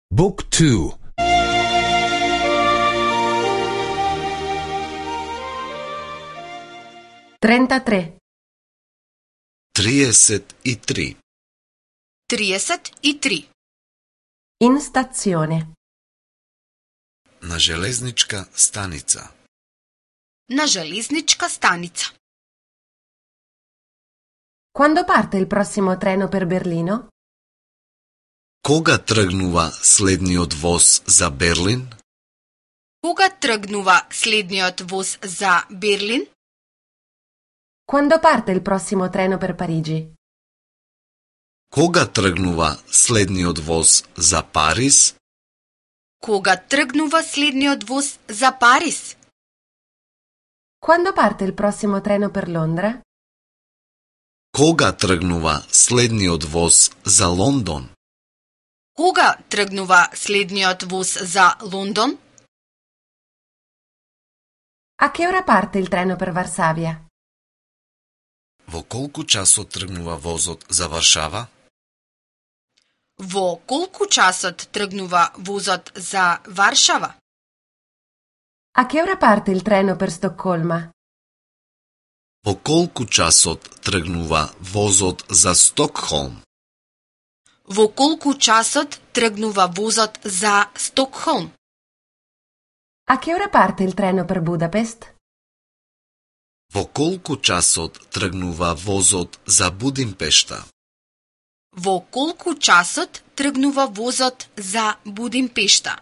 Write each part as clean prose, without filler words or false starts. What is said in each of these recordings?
บุ๊กทู 33 33 33 in stazione. Na železnička stanica. Na železnička stanica. Quando parte il prossimo treno per Berlino? Кога тргнува следниот воз за Берлин? Кога тргнува следниот воз за Берлин? Quando parte il prossimo treno per Parigi? Кога тргнува следниот воз за Париз? Кога тргнува следниот воз за Париз? Quando parte il prossimo treno per Londra? Кога тргнува следниот воз за Лондон? Кога тргнува следниот воз за Лондон? A che ora parte il treno per Varsavia? Во колку часот тргнува возот за Варшава? Во колку часот тргнува возот за Варшава? A che ora parte il treno per Stoccolma? Во колку часот тргнува возот за Стокхолм? Во колку часот тргнува возот за Стокхолм? A che ora parte il treno per Budapest? Во колку часот тргнува возот за Будимпешта? Во колку часот тргнува возот за Будимпешта?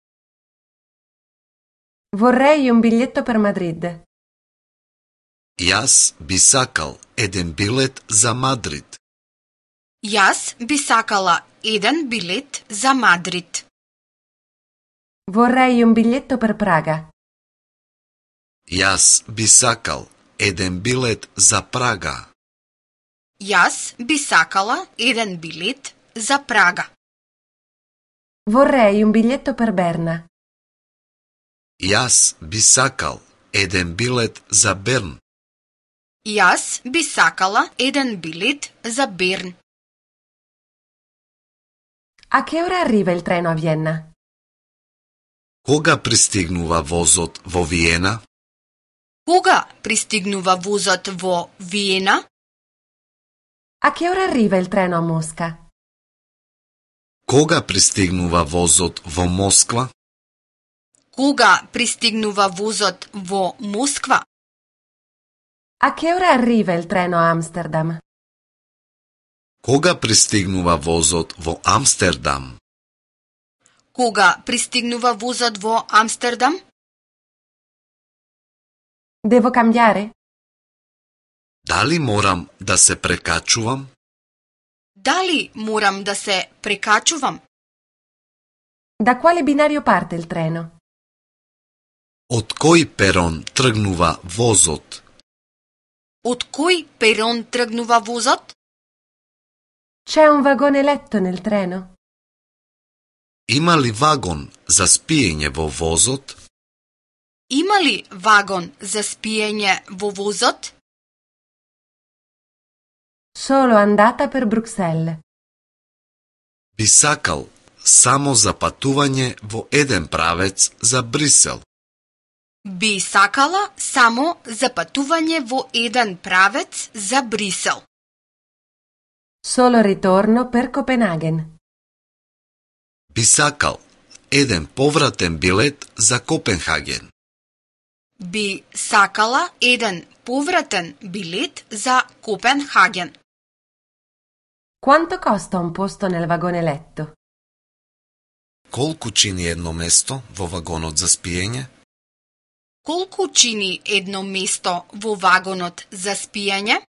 Vorrei un biglietto per Madrid. Јас би сакал еден билет за Мадрид. Јас би сакала еден билет за Мадрид. Vorrei un biglietto per Praga. Јас би сакал еден билет за Прага. Јас би сакала еден билет за Прага. Vorrei un biglietto per Berna. Јас би сакал еден билет за Берн. Јас би сакала еден билет за Берн. A che ora arriva il treno a Vienna? Кога пристигнува возот во Виена? Кога пристигнува возот во Виена? A che ora arriva il treno a Mosca? Кога пристигнува возот во Москва? Кога пристигнува возот во Москва? A che ora arriva il treno a Amsterdam? Кога пристигнува возот во Амстердам? Кога пристигнува возот во Амстердам? Devo cambiare? Дали морам да се прекачувам? Дали морам да се прекачувам? Da quale binario parte il treno? Од кој перон тргнува возот? Од кој перон тргнува возот? C'è un vagone letto nel treno? Има ли вагон за спиење во возот? Има ли вагон за спиење во возот? Solo andata per Bruxelles. Би сакал само за патување во еден правец за Брисел. Би сакала само за патување во еден правец за Брисел. Solo ritorno per Copenaghen. Би сакал еден повратен билет за Копенхаген. Би сакала еден повратен билет за Копенхаген. Quanto costa un posto nel vagone letto? Колку чини едно место во вагонот за спиење? Колку чини едно место во вагонот за спиење?